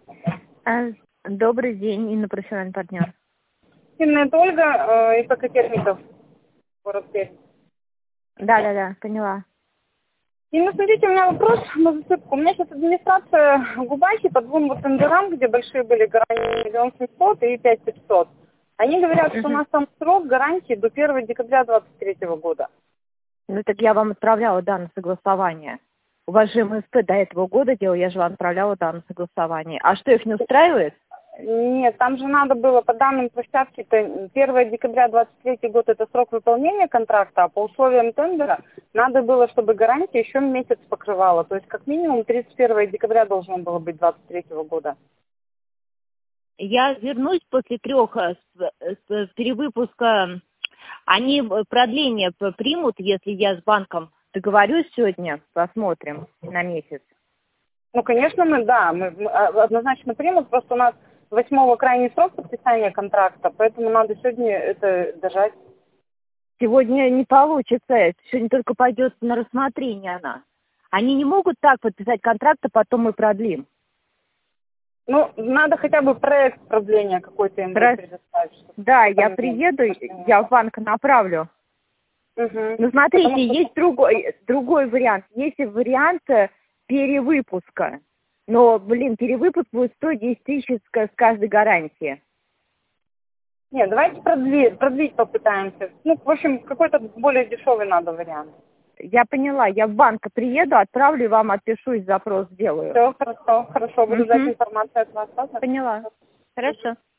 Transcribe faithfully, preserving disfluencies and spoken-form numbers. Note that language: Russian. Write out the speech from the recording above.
А, Добрый день, Инна, профессиональный партнер. Инна, это Ольга, э, ипотекарников, город Пермь. Да, да, да, поняла. Инна, смотрите, у меня вопрос на засыпку. У меня сейчас администрация Губахи по двум вот тендерам, где большие были гарантии миллион семьсот и пять пятьсот. Они говорят, что у Мгм. нас там срок гарантии до первого декабря двадцать третьего года. Ну так я вам отправляла, да, на согласование. У вас же МСП до этого года делал, я же вам отправляла, да, на согласование. А что, их не устраивает? Нет, там же надо было по данным площадки-то первого декабря двадцать третий год это срок выполнения контракта, а по условиям тендера надо было, чтобы гарантия еще месяц покрывала. То есть как минимум тридцать первого декабря должно было быть двадцать третьего года. Я вернусь после трех э, с, с перевыпуска. Они э, продление п- примут, если я с банком договорюсь сегодня, посмотрим на месяц. Ну, конечно, мы, да, мы мы, а, однозначно примут, просто у нас восьмого крайний срок подписания контракта, поэтому надо сегодня это дожать. Сегодня не получится, сегодня только пойдет на рассмотрение она. Они не могут так подписать контракт, а потом мы продлим. Ну, надо хотя бы проект продления какой-то им Раз- предоставить. чтобы Да, я там, приеду, ну, я в банк направлю. Мгм. Ну, смотрите, Потому что, есть другой, другой вариант. Есть и вариант э, перевыпуска. Но, блин, перевыпуск будет стоить десять тысяч с ка- с каждой гарантии. нет, давайте продлить, продлить попытаемся. Ну, в общем, какой-то более дешевый надо вариант. Я поняла, я в банк приеду, отправлю, вам отпишусь, запрос сделаю. Все, хорошо, хорошо, буду ждать Мгм. информацию от вас. Ладно? Поняла. Хорошо.